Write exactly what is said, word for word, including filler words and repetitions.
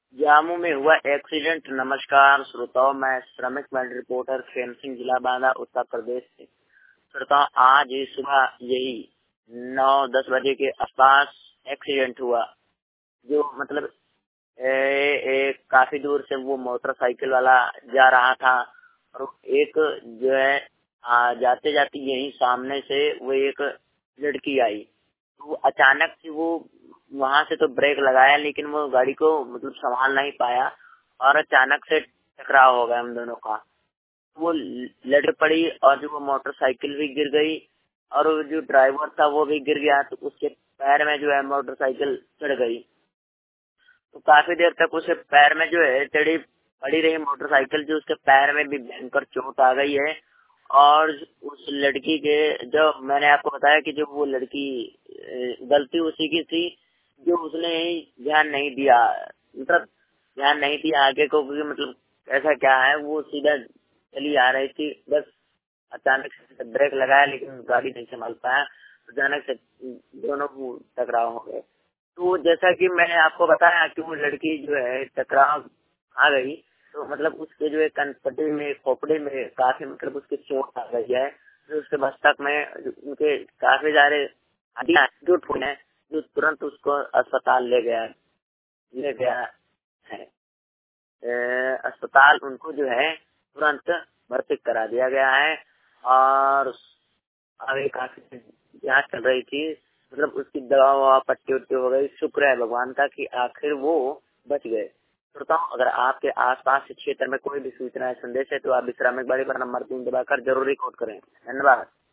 जामू में हुआ एक्सीडेंट। नमस्कार श्रोताओं, मैं श्रमिक मेल रिपोर्टर खेम सिंह, जिला बांदा, उत्तर प्रदेश से। श्रोताओं, आज ही सुबह यही नौ दस बजे के आसपास एक्सीडेंट हुआ, जो मतलब ए, एक काफी दूर से वो मोटरसाइकिल वाला जा रहा था और एक जो है आ, जाते जाते यही सामने से वो एक लड़की आई। तो अचानक से वो वहां से तो ब्रेक लगाया, लेकिन वो गाड़ी को मतलब संभाल नहीं पाया और अचानक से टकराव हो गया हम दोनों का। वो लड़ पड़ी और जो वो मोटरसाइकिल भी गिर गई और वो जो ड्राइवर था वो भी गिर गया। तो उसके पैर में जो है मोटरसाइकिल चढ़ गई। तो काफी देर तक उसे पैर में जो है चढ़ी पड़ी रही मोटरसाइकिल, जो उसके पैर में भी भयंकर चोट आ गई है। और उस लड़की के, जो मैंने आपको बताया कि जो वो लड़की गलती उसी की थी, जो उसने ध्यान नहीं दिया, मतलब ध्यान नहीं दिया आगे को, क्योंकि मतलब ऐसा क्या है, वो सीधा चली आ रही थी, बस अचानक से ब्रेक लगाया लेकिन गाड़ी नहीं संभाल पाया, अचानक से दोनों को टकराव हो गए। तो जैसा कि मैंने आपको बताया कि वो लड़की जो है टकराव आ गई, तो मतलब उसके जो है कनपटी में, खोपड़ी में काफी मतलब उसके चोट आ गई है, जो उसके मस्तक में उनके काफी सारे हड्डियां टूट हुई है, जो तुरंत उसको अस्पताल ले गया ले गया है। अस्पताल उनको जो है तुरंत भर्ती करा दिया गया है और आगे काफी जांच चल रही थी, मतलब उसकी दवा ववा पट्टी उट्टी हो गई। शुक्र है भगवान का कि आखिर वो बच गए। श्रोताओं, अगर आपके आसपास के क्षेत्र में कोई भी सूचना है, संदेश है, तो आप श्रमिक बाड़ी पर नंबर तीन दबाकर जरूरी कॉल करें। धन्यवाद।